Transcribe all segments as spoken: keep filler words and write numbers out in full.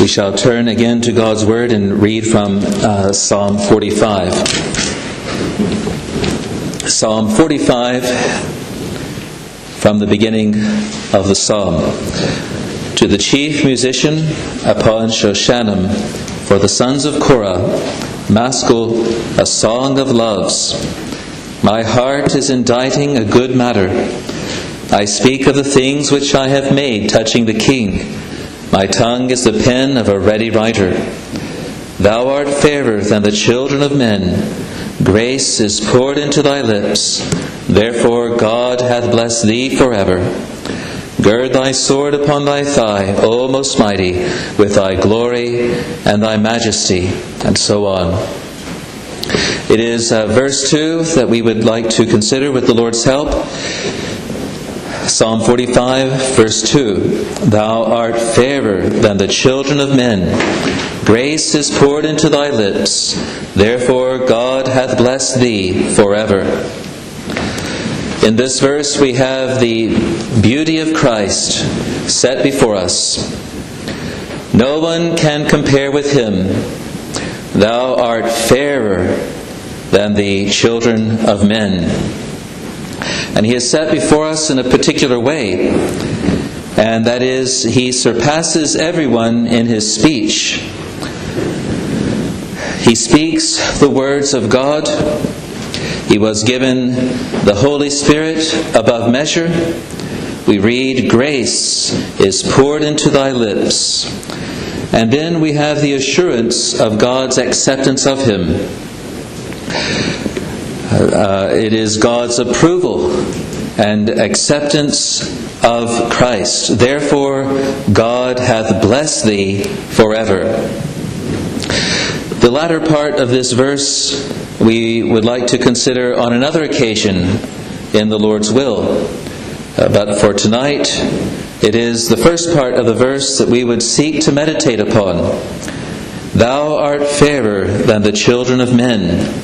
We shall turn again to God's Word and read from uh, Psalm forty-five. Psalm forty-five, from the beginning of the Psalm. To the chief musician upon Shoshanim, for the sons of Korah, Maskil, a song of loves. My heart is inditing a good matter. I speak of the things which I have made touching the king. My tongue is the pen of a ready writer. Thou art fairer than the children of men. Grace is poured into thy lips. Therefore God hath blessed thee forever. Gird thy sword upon thy thigh, O most mighty, with thy glory and thy majesty, and so on. It is uh, verse two that we would like to consider with the Lord's help. Psalm forty-five, verse two. Thou art fairer than the children of men. Grace is poured into thy lips. Therefore God hath blessed thee forever. In this verse we have the beauty of Christ set before us. No one can compare with him. Thou art fairer than the children of men. And he is set before us in a particular way, and that is, he surpasses everyone in his speech. He speaks the words of God. He was given the Holy Spirit above measure. We read, grace is poured into thy lips. And then we have the assurance of God's acceptance of him. Uh, it is God's approval and acceptance of Christ. Therefore, God hath blessed thee forever. The latter part of this verse we would like to consider on another occasion in the Lord's will. Uh, but for tonight, it is the first part of the verse that we would seek to meditate upon. Thou art fairer than the children of men.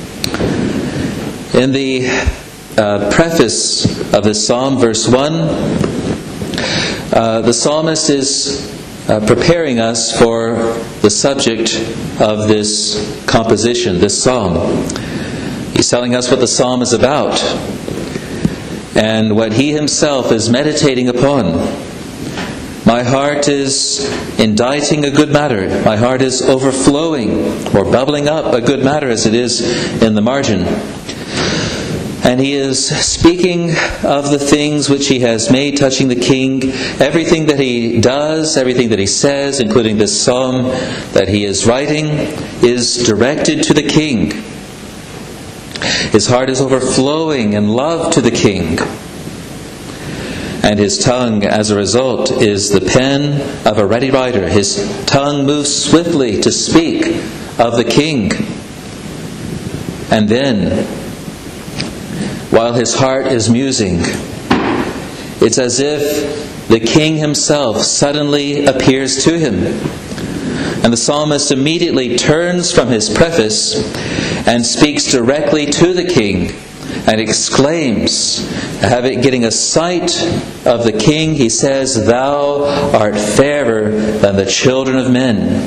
In the uh, preface of this psalm, verse one, uh, the psalmist is uh, preparing us for the subject of this composition, this psalm. He's telling us what the psalm is about and what he himself is meditating upon. My heart is inditing a good matter. My heart is overflowing or bubbling up a good matter, as it is in the margin. And he is speaking of the things which he has made touching the king. Everything that he does, everything that he says, including this psalm that he is writing, is directed to the king. His heart is overflowing in love to the king. And his tongue, as a result, is the pen of a ready writer. His tongue moves swiftly to speak of the king. And then, while his heart is musing, it's as if the king himself suddenly appears to him. And the psalmist immediately turns from his preface and speaks directly to the king and exclaims, having getting a sight of the king, he says, Thou art fairer than the children of men.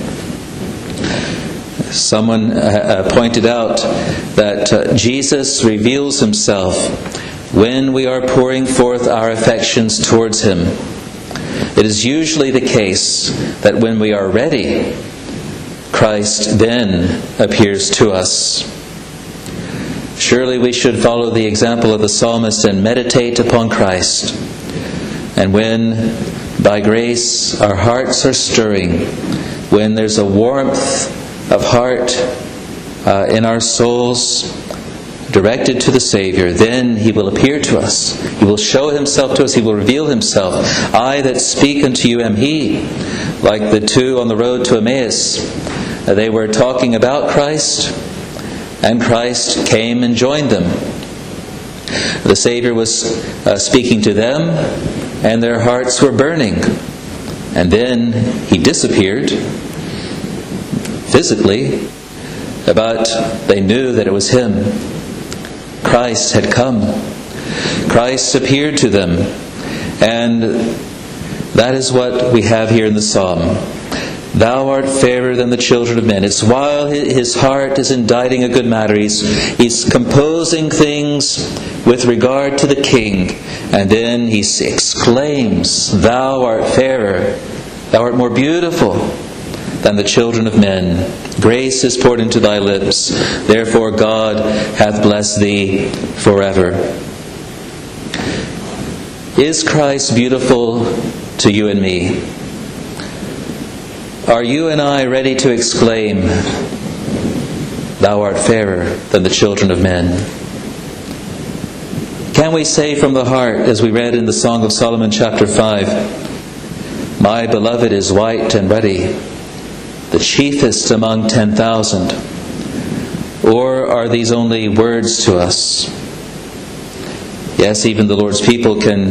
Someone uh, pointed out that uh, Jesus reveals himself when we are pouring forth our affections towards him. It is usually the case that when we are ready, Christ then appears to us. Surely we should follow the example of the psalmist and meditate upon Christ. And when, by grace, our hearts are stirring, when there's a warmth of heart uh, in our souls directed to the Savior, then he will appear to us. He will show himself to us. He will reveal himself. I that speak unto you am he. Like the two on the road to Emmaus, uh, they were talking about Christ, and Christ came and joined them. The Savior was uh, speaking to them, and their hearts were burning. And then he disappeared physically, but they knew that it was him. Christ had come. Christ appeared to them. And that is what we have here in the psalm. Thou art fairer than the children of men. It's while his heart is inditing a good matter. He's, he's composing things with regard to the king. And then he exclaims, Thou art fairer. Thou art more beautiful than the children of men. Grace is poured into thy lips. Therefore God hath blessed thee forever. Is Christ beautiful to you and me? Are you and I ready to exclaim, Thou art fairer than the children of men? Can we say from the heart, as we read in the Song of Solomon chapter five, My beloved is white and ruddy, the chiefest among ten thousand? Or are these only words to us? Yes, even the Lord's people can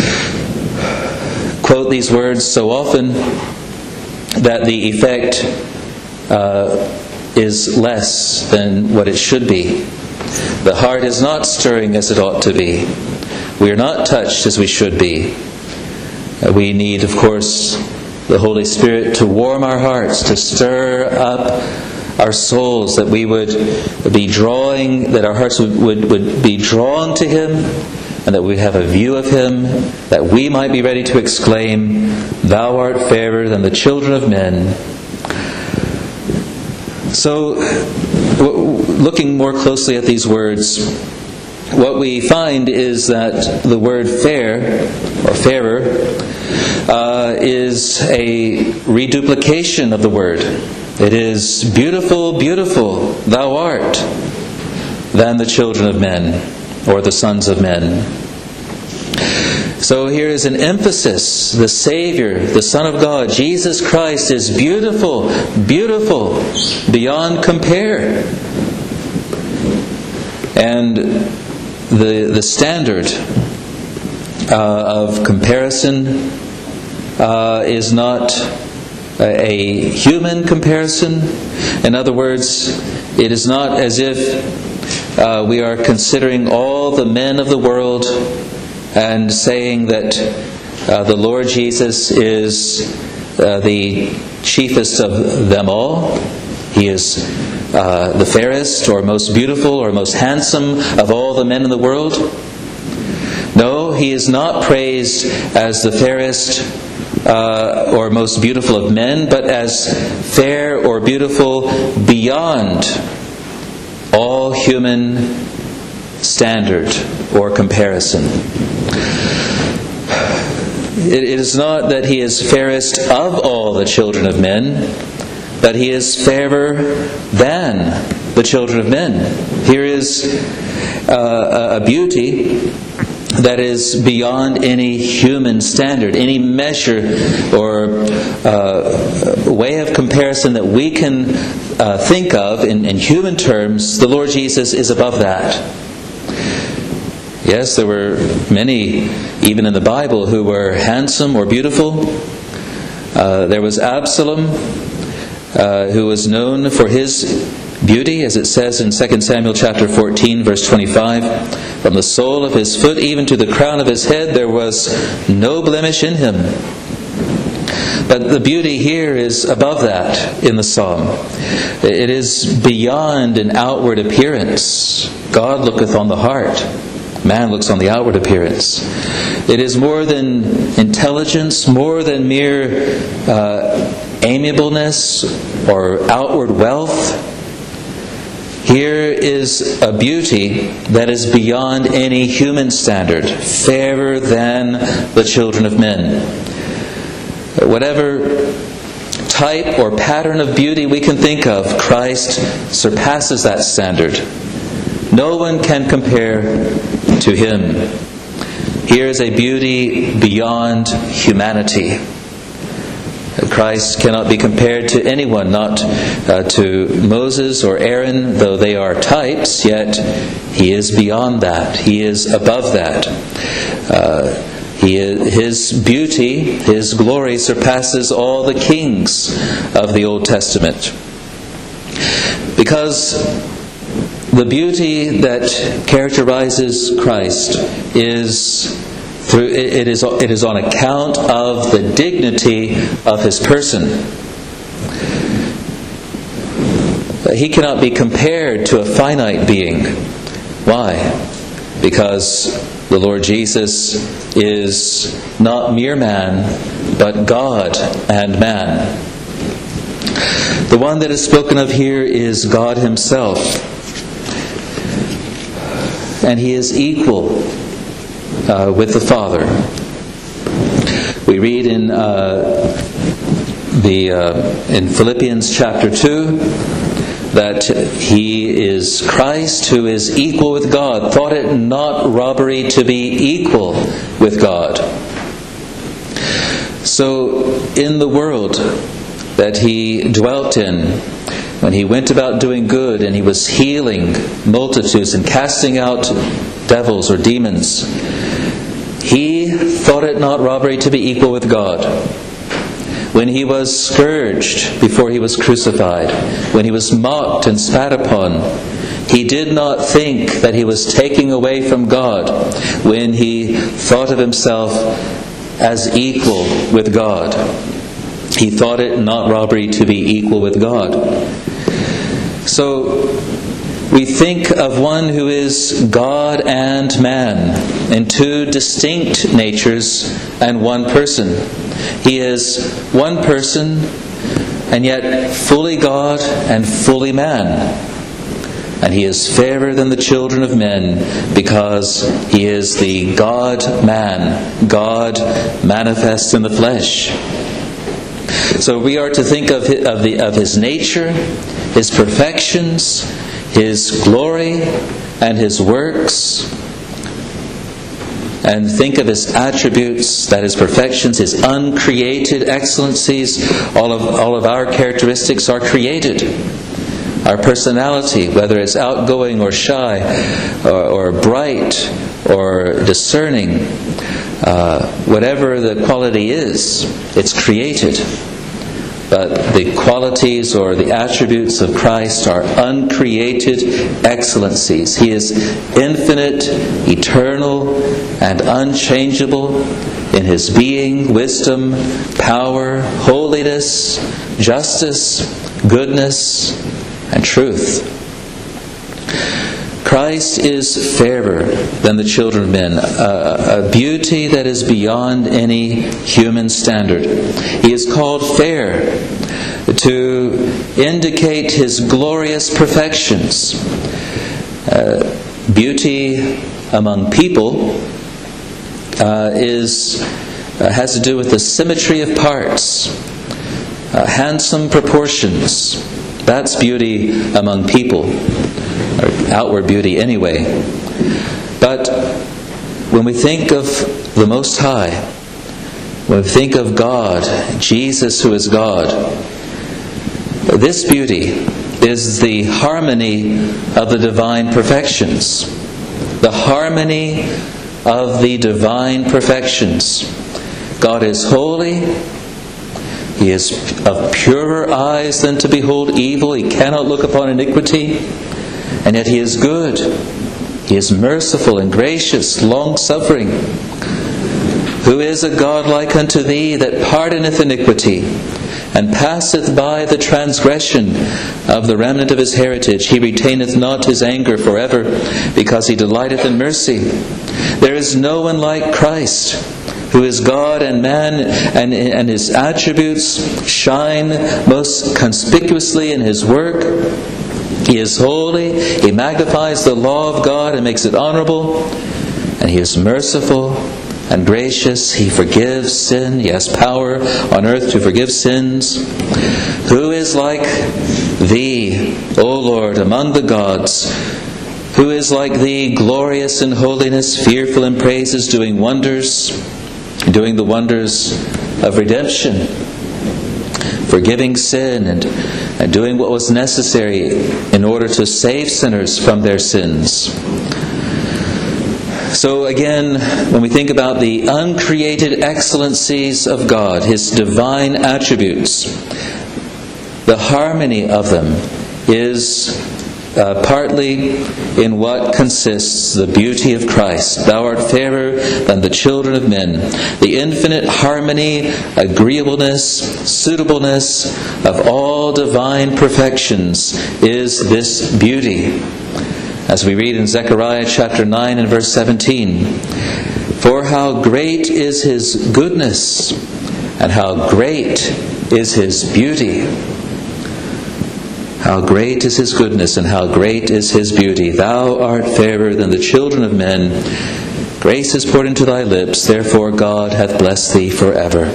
quote these words so often that the effect uh, is less than what it should be. The heart is not stirring as it ought to be. We are not touched as we should be. Uh, we need, of course, the Holy Spirit to warm our hearts, to stir up our souls, that we would be drawing, that our hearts would, would, would be drawn to Him, and that we have a view of Him, that we might be ready to exclaim, Thou art fairer than the children of men. So, looking more closely at these words, what we find is that the word fair, or fairer, uh, is a reduplication of the word. It is beautiful, beautiful, thou art, than the children of men, or the sons of men. So here is an emphasis. The Savior, the Son of God, Jesus Christ, is beautiful, beautiful, beyond compare. And the the standard uh, of comparison uh, is not a human comparison. In other words, it is not as if Uh, we are considering all the men of the world and saying that uh, the Lord Jesus is uh, the chiefest of them all. He is uh, the fairest or most beautiful or most handsome of all the men in the world. No, He is not praised as the fairest uh, or most beautiful of men, but as fair or beautiful beyond all human standard or comparison. It is not that He is fairest of all the children of men, but He is fairer than the children of men. Here is uh, a beauty that is beyond any human standard, any measure or uh, way of comparison that we can uh, think of in, in human terms. The Lord Jesus is above that. Yes, there were many, even in the Bible, who were handsome or beautiful. Uh, there was Absalom, uh, who was known for his beauty, as it says in Second Samuel chapter fourteen, verse twenty-five. From the sole of his foot even to the crown of his head, there was no blemish in him. But the beauty here is above that in the psalm. It is beyond an outward appearance. God looketh on the heart. Man looks on the outward appearance. It is more than intelligence, more than mere uh, amiableness or outward wealth. Here is a beauty that is beyond any human standard, fairer than the children of men. Whatever type or pattern of beauty we can think of, Christ surpasses that standard. No one can compare to Him. Here is a beauty beyond humanity. Christ cannot be compared to anyone, not uh, to Moses or Aaron, though they are types, yet He is beyond that. He is above that. Uh, he is, His beauty, His glory surpasses all the kings of the Old Testament. Because the beauty that characterizes Christ is through it is it is on account of the dignity of His person. he cannot be compared to a finite being. Why? Because the Lord Jesus is not mere man, but God and man. The one that is spoken of here is God himself. And he is equal uh, with the Father. We read in uh, the uh, in Philippians chapter two that he is Christ who is equal with God, thought it not robbery to be equal with God. So in the world that he dwelt in, when he went about doing good and he was healing multitudes and casting out devils or demons, he thought it not robbery to be equal with God. When he was scourged before he was crucified, when he was mocked and spat upon, he did not think that he was taking away from God when he thought of himself as equal with God. He thought it not robbery to be equal with God. So we think of one who is God and man in two distinct natures and one person. He is one person and yet fully God and fully man. And he is fairer than the children of men because he is the God-man, God manifest in the flesh. So we are to think of his, of, the, of his nature, his perfections, his glory, and his works, and think of his attributes, that his perfections, his uncreated excellencies. All of all of our characteristics are created. Our personality, whether it's outgoing or shy, or, or bright, or discerning, uh, whatever the quality is, it's created. But the qualities or the attributes of Christ are uncreated excellencies. He is infinite, eternal, and unchangeable in his being, wisdom, power, holiness, justice, goodness, and truth. Christ is fairer than the children of men, a, a beauty that is beyond any human standard. He is called fair to indicate his glorious perfections. Uh, beauty among people uh, is uh, has to do with the symmetry of parts, uh, handsome proportions. That's beauty among people. Or outward beauty anyway. But when we think of the Most High, when we think of God, Jesus who is God, this beauty is the harmony of the divine perfections. The harmony of the divine perfections. God is holy. He is of purer eyes than to behold evil. He cannot look upon iniquity. And yet he is good. He is merciful and gracious, long-suffering. Who is a God like unto thee that pardoneth iniquity, and passeth by the transgression of the remnant of his heritage? He retaineth not his anger forever, because he delighteth in mercy. There is no one like Christ, who is God and man, and, and his attributes shine most conspicuously in his work. He is holy, he magnifies the law of God and makes it honorable, and he is merciful and gracious. He forgives sin. He has power on earth to forgive sins. Who is like thee, O Lord, among the gods? Who is like thee, glorious in holiness, fearful in praises, doing wonders, doing the wonders of redemption, forgiving sin and, and doing what was necessary in order to save sinners from their sins. So again, when we think about the uncreated excellencies of God, his divine attributes, the harmony of them is uh, partly in what consists the beauty of Christ. Thou art fairer than the children of men. The infinite harmony, agreeableness, suitableness of all divine perfections is this beauty. As we read in Zechariah chapter nine and verse seventeen, for how great is His goodness, and how great is His beauty. How great is His goodness, and how great is His beauty. Thou art fairer than the children of men. Grace is poured into thy lips, therefore God hath blessed thee forever.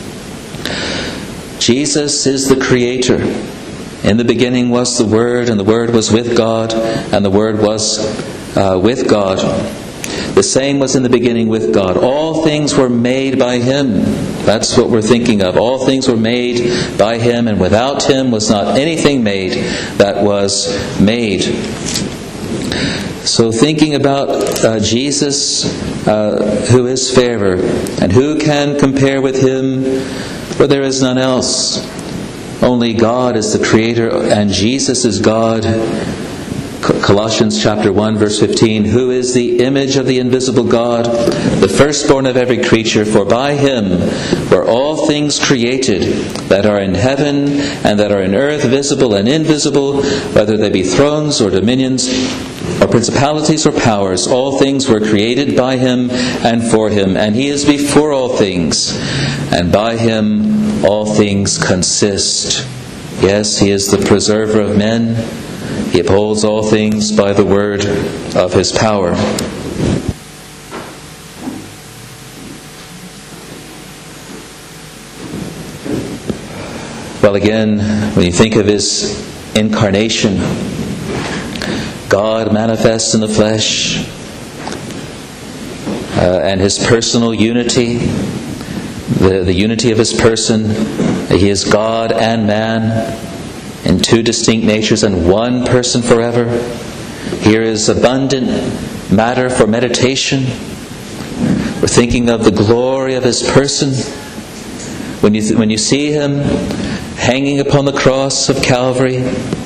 Jesus is the Creator. In the beginning was the Word, and the Word was with God, and the Word was uh, with God. The same was in the beginning with God. All things were made by Him. That's what we're thinking of. All things were made by Him, and without Him was not anything made that was made. So thinking about uh, Jesus, uh, who is fairer, and who can compare with Him, for there is none else. Only God is the Creator, and Jesus is God. Colossians chapter one verse fifteen, who is the image of the invisible God, the firstborn of every creature, for by Him were all things created that are in heaven and that are in earth, visible and invisible, whether they be thrones or dominions or principalities or powers. All things were created by Him and for Him, and He is before all things, and by Him all things consist. Yes, He is the preserver of men. He upholds all things by the word of His power. Well, again, when you think of His incarnation, God manifest in the flesh, uh, and His personal unity, the, the unity of His person. He is God and man in two distinct natures and one person forever. Here is abundant matter for meditation. We're thinking of the glory of His person. When you th- when you see Him hanging upon the cross of Calvary,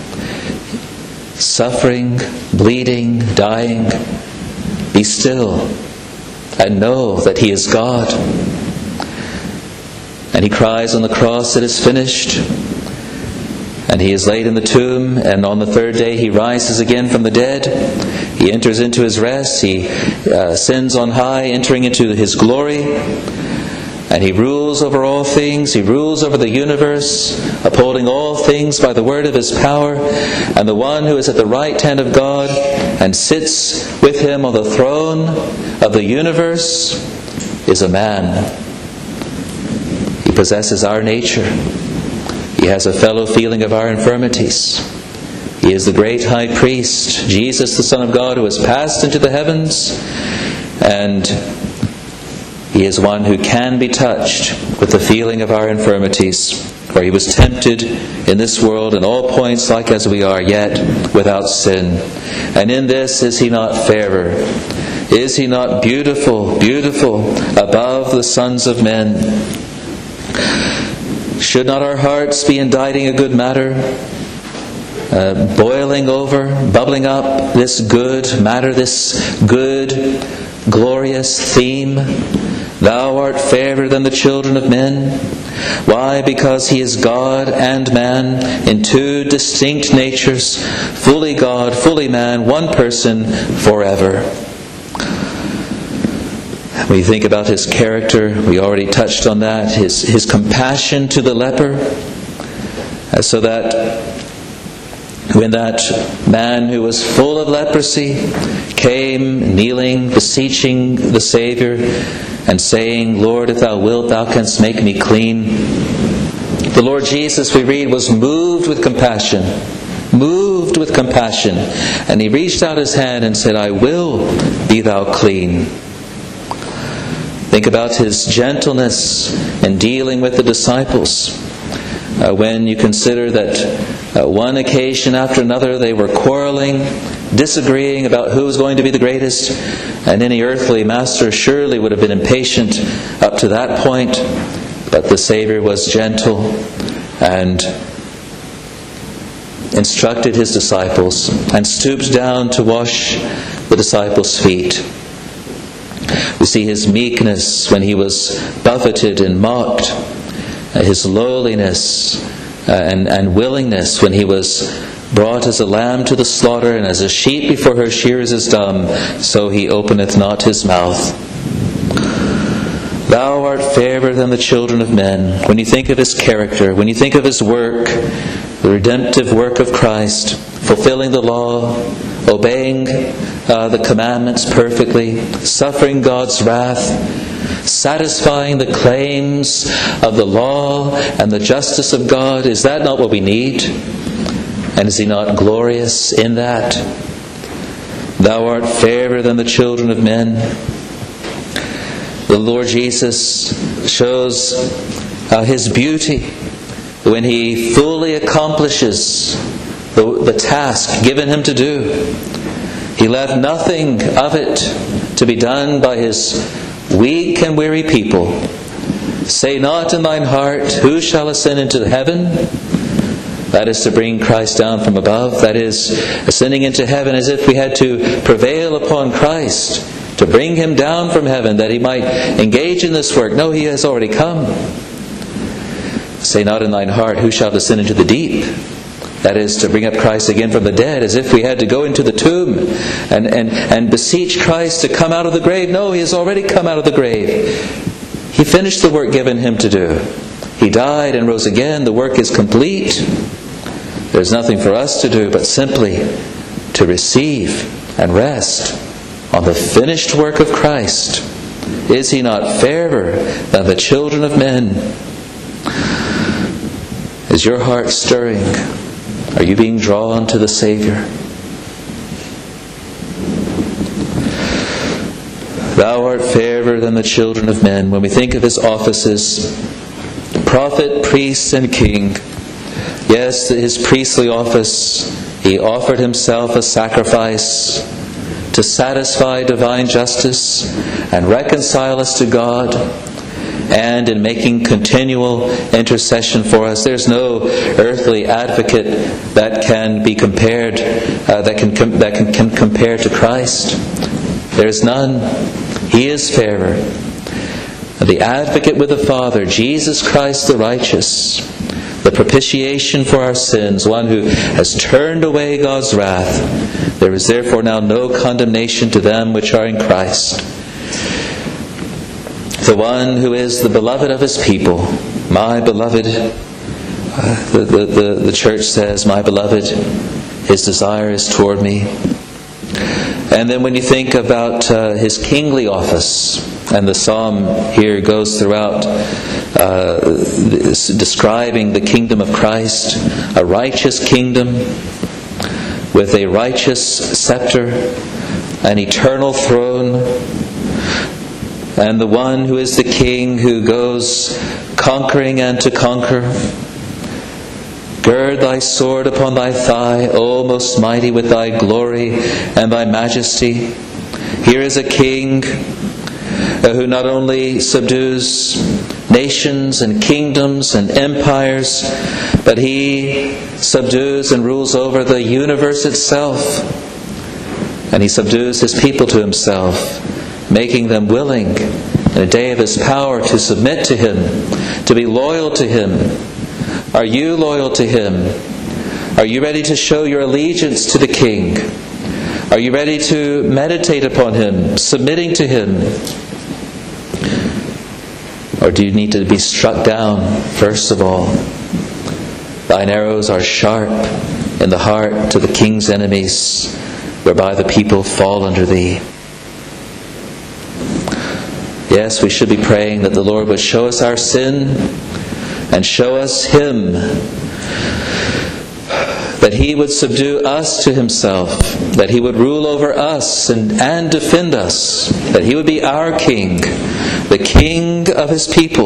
suffering, bleeding, dying, be still and know that He is God. And He cries on the cross, it is finished. And He is laid in the tomb, and on the third day He rises again from the dead. He enters into His rest. He uh, ascends on high, entering into His glory. And He rules over all things. He rules over the universe, upholding all things by the word of His power. And the one who is at the right hand of God and sits with Him on the throne of the universe is a man. He possesses our nature. He has a fellow feeling of our infirmities. He is the great high priest, Jesus, the Son of God, who has passed into the heavens, and He is one who can be touched with the feeling of our infirmities, for He was tempted in this world in all points like as we are, yet without sin. And in this is He not fairer? Is He not beautiful, beautiful above the sons of men? Should not our hearts be inditing a good matter, uh, boiling over, bubbling up this good matter, this good, glorious theme? Thou art fairer than the children of men. Why? Because He is God and man in two distinct natures, fully God, fully man, one person forever. When you think about His character, we already touched on that, His, his compassion to the leper, uh, so that when that man who was full of leprosy came kneeling, beseeching the Savior and saying, Lord, if Thou wilt, Thou canst make me clean. The Lord Jesus, we read, was moved with compassion. Moved with compassion. And He reached out His hand and said, I will be Thou clean. Think about His gentleness in dealing with the disciples. Uh, when you consider that uh, one occasion after another they were quarreling, disagreeing about who was going to be the greatest, and any earthly master surely would have been impatient up to that point, but the Savior was gentle and instructed his disciples and stooped down to wash the disciples' feet. We see his meekness when he was buffeted and mocked, his lowliness and, and willingness when he was brought as a lamb to the slaughter, and as a sheep before her shearers is dumb, so he openeth not his mouth. Thou art fairer than the children of men. When you think of his character, when you think of his work, the redemptive work of Christ, fulfilling the law, obeying uh, the commandments perfectly, suffering God's wrath, satisfying the claims of the law and the justice of God, is that not what we need? And is he not glorious in that? Thou art fairer than the children of men. The Lord Jesus shows uh, his beauty when he fully accomplishes the, the task given him to do. He left nothing of it to be done by his weak and weary people. Say not in thine heart, who shall ascend into heaven? That is to bring Christ down from above. That is ascending into heaven as if we had to prevail upon Christ to bring him down from heaven that he might engage in this work. No, he has already come. Say not in thine heart, who shall descend into the deep? That is to bring up Christ again from the dead, as if we had to go into the tomb and, and, and beseech Christ to come out of the grave. No, he has already come out of the grave. He finished the work given him to do. He died and rose again. The work is complete. There's nothing for us to do but simply to receive and rest on the finished work of Christ. Is he not fairer than the children of men? Is your heart stirring? Are you being drawn to the Savior? Thou art fairer than the children of men. When we think of his offices, prophet, priest, and king, yes, his priestly office, he offered himself a sacrifice to satisfy divine justice and reconcile us to God, and in making continual intercession for us. There's no earthly advocate that can be compared, uh, that can com- that can, can compare to Christ. There's none. He is fairer. The advocate with the Father, Jesus Christ the righteous, the propitiation for our sins, one who has turned away God's wrath. There is therefore now no condemnation to them which are in Christ. The one who is the beloved of his people, my beloved, uh, the, the, the, the church says, my beloved, his desire is toward me. And then when you think about uh, his kingly office, and the psalm here goes throughout uh, describing the kingdom of Christ, a righteous kingdom with a righteous scepter, an eternal throne, and the one who is the king who goes conquering and to conquer. Gird thy sword upon thy thigh, O most mighty, with thy glory and thy majesty. Here is a king who not only subdues nations and kingdoms and empires, but he subdues and rules over the universe itself. And he subdues his people to himself, making them willing in a day of his power to submit to him, to be loyal to him. Are you loyal to him? Are you ready to show your allegiance to the king? Are you ready to meditate upon him, submitting to him? Or do you need to be struck down first of all? Thine arrows are sharp in the heart to the king's enemies, whereby the people fall under thee. Yes, we should be praying that the Lord would show us our sin and show us him, that he would subdue us to himself, that he would rule over us and, and defend us, that he would be our king, the king of his people,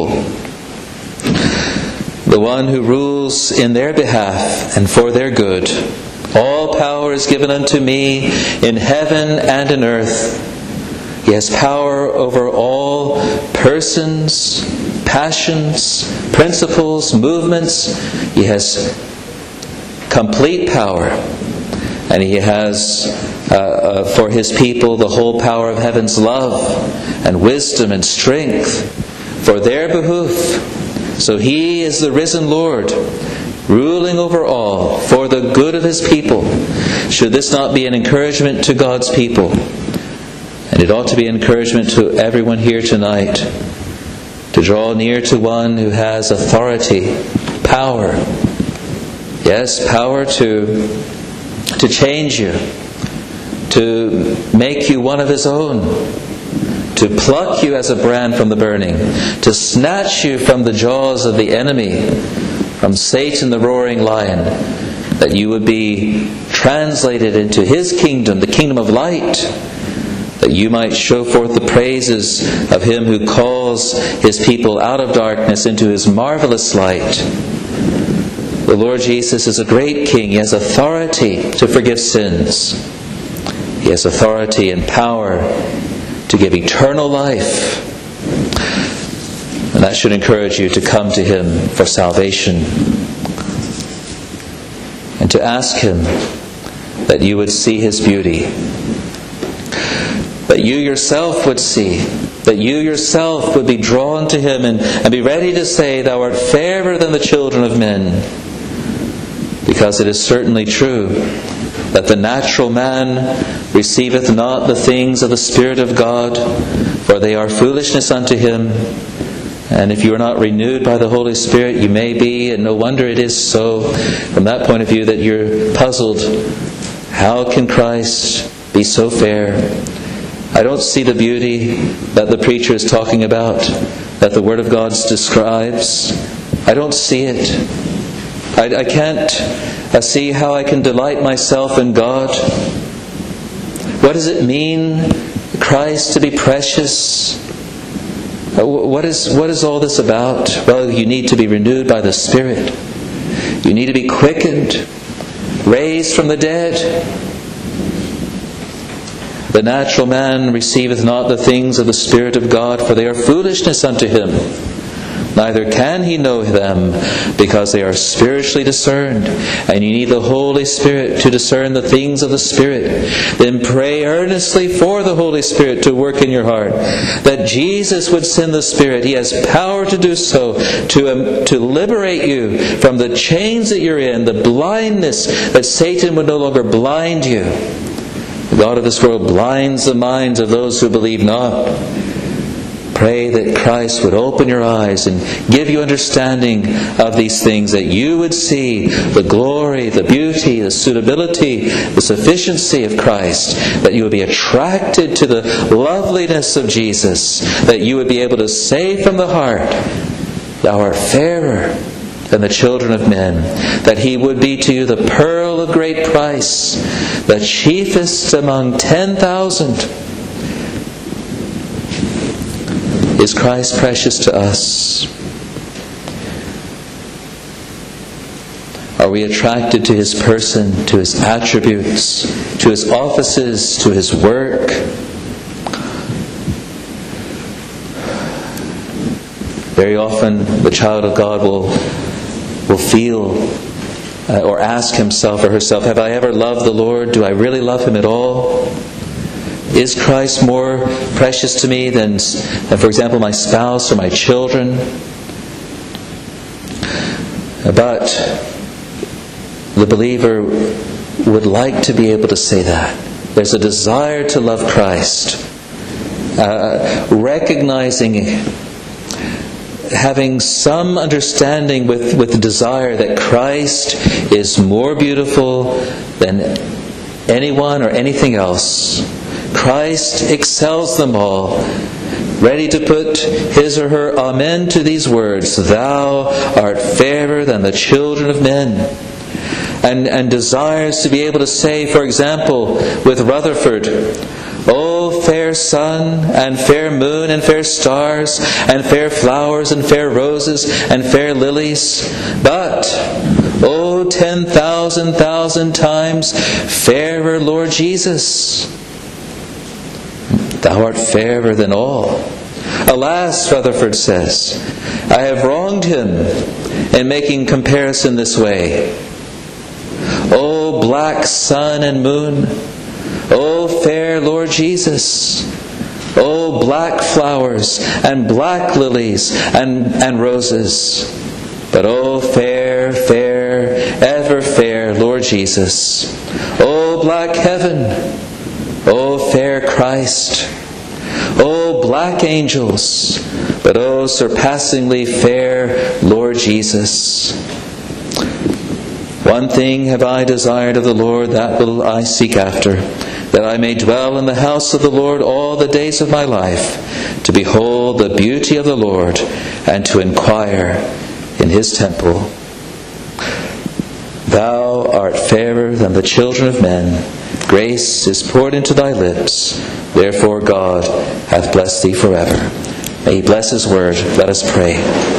the one who rules in their behalf and for their good. All power is given unto me in heaven and in earth. He has power over all persons, passions, principles, movements. He has complete power. And He has uh, uh, for His people the whole power of heaven's love and wisdom and strength for their behoof. So He is the risen Lord, ruling over all for the good of His people. Should this not be an encouragement to God's people? And it ought to be an encouragement to everyone here tonight to draw near to one who has authority, power. Yes, power to to change you, to make you one of His own, to pluck you as a brand from the burning, to snatch you from the jaws of the enemy, from Satan the roaring lion, that you would be translated into His kingdom, the kingdom of light, that you might show forth the praises of Him who calls His people out of darkness into His marvelous light. The Lord Jesus is a great King. He has authority to forgive sins. He has authority and power to give eternal life. And that should encourage you to come to Him for salvation and to ask Him that you would see His beauty, that you yourself would see, that you yourself would be drawn to Him and, and be ready to say, "Thou art fairer than the children of men." Because it is certainly true that the natural man receiveth not the things of the Spirit of God, for they are foolishness unto him. And if you are not renewed by the Holy Spirit, you may be, and no wonder it is so, from that point of view, that you're puzzled. How can Christ be so fair? I don't see the beauty that the preacher is talking about, that the Word of God describes. I don't see it. I, I can't uh, see how I can delight myself in God. What does it mean, Christ to be precious? Uh, what is what is all this about? Well, you need to be renewed by the Spirit. You need to be quickened, raised from the dead. The natural man receiveth not the things of the Spirit of God, for they are foolishness unto him. Neither can he know them, because they are spiritually discerned. And you need the Holy Spirit to discern the things of the Spirit. Then pray earnestly for the Holy Spirit to work in your heart, that Jesus would send the Spirit. He has power to do so, to, um, to liberate you from the chains that you're in, the blindness that Satan would no longer blind you. The God of this world blinds the minds of those who believe not. Pray that Christ would open your eyes and give you understanding of these things, that you would see the glory, the beauty, the suitability, the sufficiency of Christ, that you would be attracted to the loveliness of Jesus, that you would be able to say from the heart, "Thou art fairer than the children of men," that He would be to you the pearl of great price, the chiefest among ten thousand. Is Christ precious to us? Are we attracted to His person, to His attributes, to His offices, to His work? Very often the child of God will, will feel uh, or ask himself or herself, have I ever loved the Lord? Do I really love Him at all? Is Christ more precious to me than, than, for example, my spouse or my children? But the believer would like to be able to say that. There's a desire to love Christ. Uh, recognizing, having some understanding with, with the desire that Christ is more beautiful than anyone or anything else. Christ excels them all, ready to put his or her amen to these words, "Thou art fairer than the children of men." And, and desires to be able to say, for example, with Rutherford, "O fair sun, and fair moon, and fair stars, and fair flowers, and fair roses, and fair lilies, but, O ten thousand thousand times fairer Lord Jesus. Thou art fairer than all. Alas," Rutherford says, "I have wronged him in making comparison this way. O black sun and moon, O fair Lord Jesus, O black flowers and black lilies and, and roses, but O fair, fair, ever fair Lord Jesus, O black heaven, O fair Christ, O black angels, but O surpassingly fair Lord Jesus. One thing have I desired of the Lord, that will I seek after, that I may dwell in the house of the Lord all the days of my life, to behold the beauty of the Lord, and to inquire in His temple. Thou art fairer than the children of men. Grace is poured into thy lips. Therefore God hath blessed thee forever. May He bless His word. Let us pray.